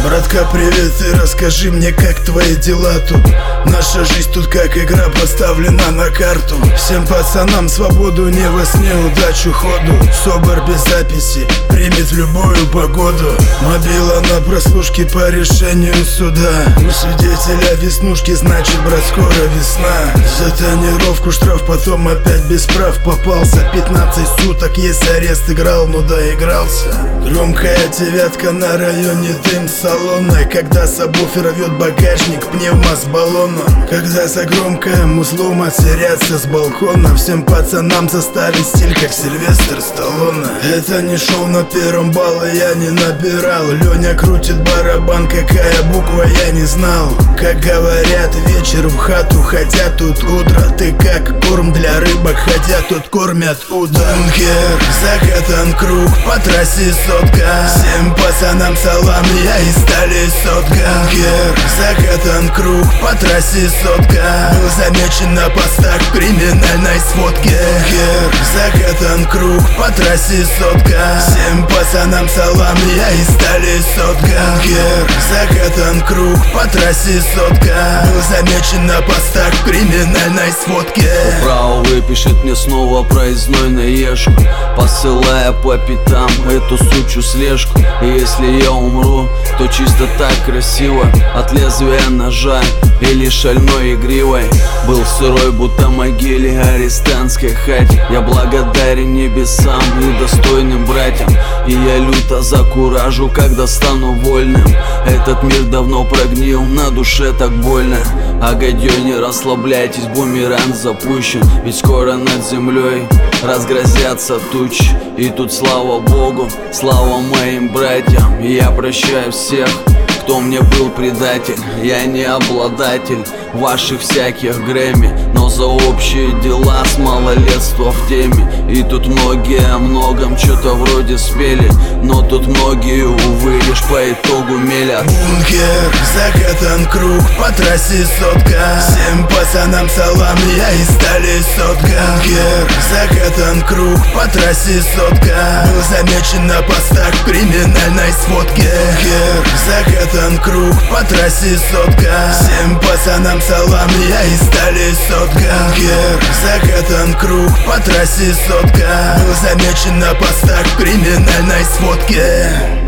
Братка, привет, и расскажи мне, как твои дела тут? Наша жизнь тут как игра поставлена на карту. Всем пацанам свободу, не во сне, удачу ходу. Собор без записи примет любую погоду. Мобила на прослушке по решению суда. У свидетеля веснушки, значит, брат, скоро весна. За тонировку штраф, потом опять без прав попался. 15 суток есть арест, играл, но доигрался. Громкая девятка на районе, дым салона. Когда сабвуфер рвет багажник пневма с баллоном. Когда за громкое музло матерятся с балкона. Всем пацанам заставить стиль, как Сильвестр Сталлоне. Это не шоу на первом балле, я не набирал. Леня крутит барабан, какая буква, я не знал. Как говорят, вечер в хату, хотя тут утро. Ты как корм для рыбок, хотя тут кормят удо. Бункер, закатан круг, по трассе сотка. Всем пацанам салам, я из стали сотка. Бункер, закатан круг, по трассе сотка. Был замечен на постах криминальной сводки. Бункер, закатан круг, по трассе сотка. Всем пацанам салам, я из стали сотка. Бункер, закатан круг, по трассе сотка. Был замечен на постах криминальной сводки. Право выпишет мне снова проездной на ешку, посылая по пятам эту сучью слежку. И если я умру, то чисто так красиво, от лезвия ножа или шальной игривой. Был сырой, будто могиле арестантской хате. Я благодарен небесам и достойным братьям, и я люто закуражу, когда стану вольным. Этот мир давно прогнил, на душе так больно. А гадьё, не расслабляйтесь, бумеранг запущен. Ведь скоро над землей разгрозятся тучи. И тут слава Богу, слава моим братьям. И я прощаю всех, кто мне был предатель. Я не обладатель ваших всяких Грэмми, но за общие дела с малолетства в теме. И тут многие о многом что-то вроде спели, но тут многие, увы, лишь по итогу мелят. Бункер, закатан круг, по трассе сотка. Всем пацанам салам, я из стали сотка. Бункер, закатан круг, по трассе сотка. Был замечен на постах криминальной сводки. Бункер, закатан круг, по трассе сотка. Всем пацанам салам, я из стали сотка. Бункер, закатан круг, по трассе сотка. Был замечен на постах криминальной сводки.